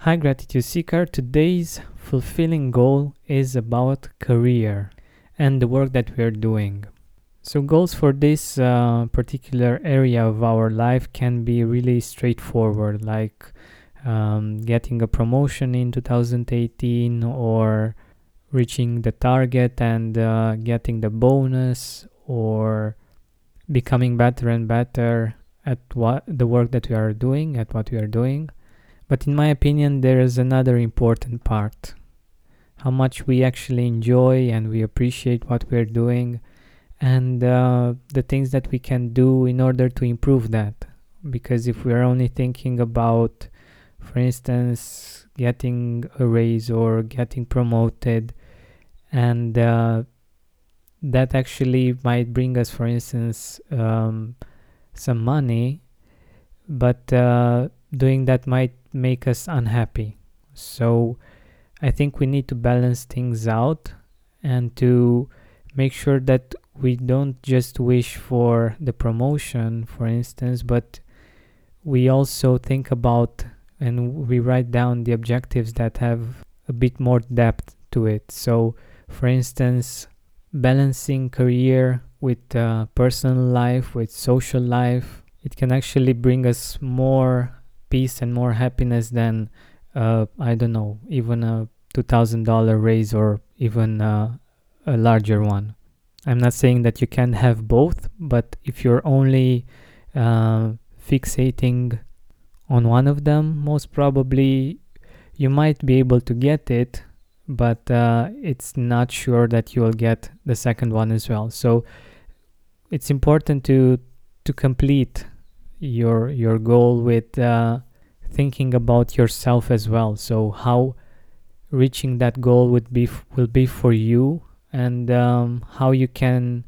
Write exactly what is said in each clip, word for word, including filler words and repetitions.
Hi, Gratitude Seeker. Today's fulfilling goal is about career and the work that we are doing. So, goals for this uh, particular area of our life can be really straightforward, like um, getting a promotion in two thousand eighteen or reaching the target and uh, getting the bonus, or becoming better and better at what the work that we are doing, at what we are doing. But in my opinion, there is another important part. How much we actually enjoy and we appreciate what we're doing, and uh, the things that we can do in order to improve that. Because if we're only thinking about, for instance, getting a raise or getting promoted, and uh, that actually might bring us, for instance, um, some money, but uh, doing that might make us unhappy. So I think we need to balance things out and to make sure that we don't just wish for the promotion, for instance, but we also think about and we write down the objectives that have a bit more depth to it. So, for instance, balancing career with uh, personal life, with social life, it can actually bring us more peace and more happiness than, uh, I don't know, even a two thousand dollars raise or even uh, a larger one. I'm not saying that you can have both, but if you're only uh, fixating on one of them, most probably you might be able to get it, but uh, it's not sure that you will get the second one as well. So it's important to to complete your your goal with uh, thinking about yourself as well. So how reaching that goal would be f- will be for you, and um, how you can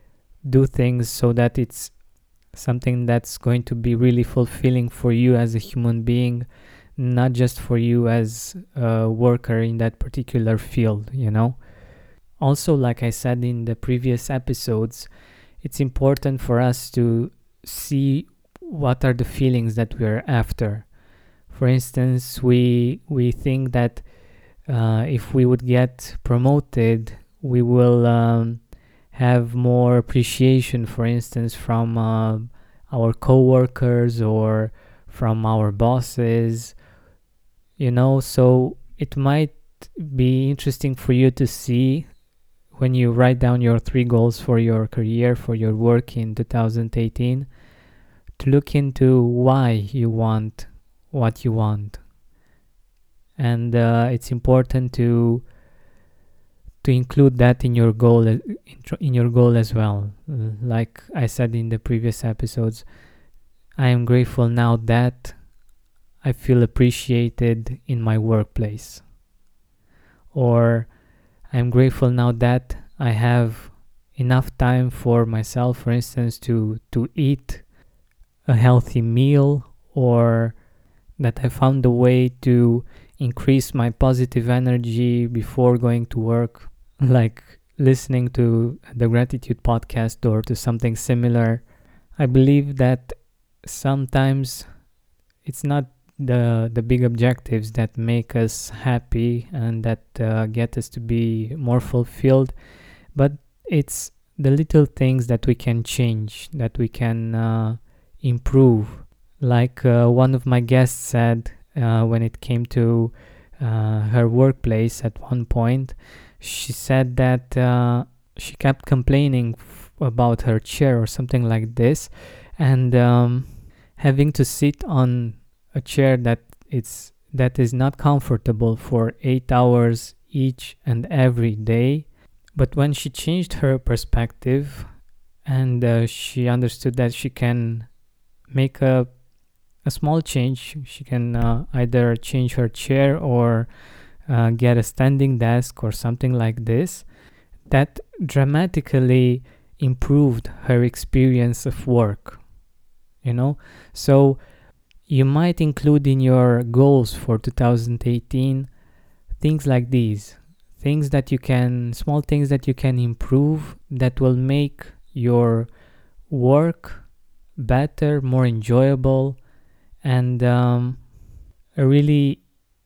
do things so that it's something that's going to be really fulfilling for you as a human being, not just for you as a worker in that particular field, you know. Also, like I said in the previous episodes, it's important for us to see what are the feelings that we're after. For instance, we we think that uh, if we would get promoted, we will um, have more appreciation, for instance, from uh, our coworkers or from our bosses, you know. So it might be interesting for you to see, when you write down your three goals for your career, for your work in two thousand eighteen, to look into why you want what you want. And uh, it's important to to include that in your goal in your goal as well. Like I said in the previous episodes, I am grateful now that I feel appreciated in my workplace. Or I am grateful now that I have enough time for myself, for instance, to to eat a healthy meal, or that I found a way to increase my positive energy before going to work, like listening to the Gratitude podcast or to something similar. I believe that sometimes it's not the the big objectives that make us happy and that uh, get us to be more fulfilled, but it's the little things that we can change, that we can uh, improve. Like uh, one of my guests said uh, when it came to uh, her workplace at one point, she said that uh, she kept complaining f- about her chair or something like this, and um, having to sit on a chair that it's that is not comfortable for eight hours each and every day. But when she changed her perspective and uh, she understood that she can make a a small change, she can uh, either change her chair or uh, get a standing desk or something like this, that dramatically improved her experience of work, you know. So you might include in your goals for two thousand eighteen things like these, things that you can, small things that you can improve, that will make your work better, more enjoyable, and um, a really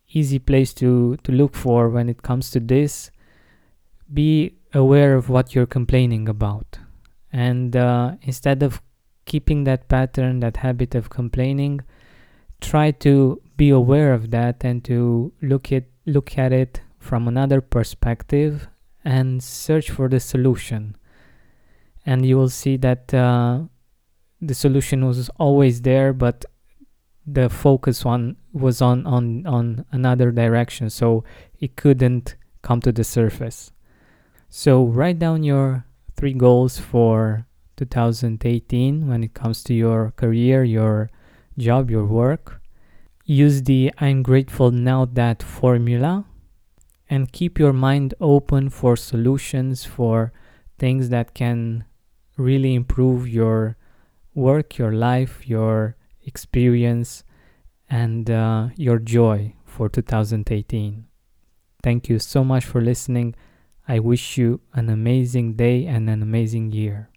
easy place to, to look for when it comes to this. Be aware of what you're complaining about. And uh, instead of keeping that pattern, that habit of complaining, try to be aware of that and to look at look at it from another perspective and search for the solution. And you will see that uh, the solution was always there, but the focus one was on, on, on another direction, so it couldn't come to the surface. So write down your three goals for two thousand eighteen when it comes to your career, your job, your work. Use the I'm grateful now that formula and keep your mind open for solutions, for things that can really improve your work, your life, your experience, and uh, your joy for two thousand eighteen. Thank you so much for listening. I wish you an amazing day and an amazing year.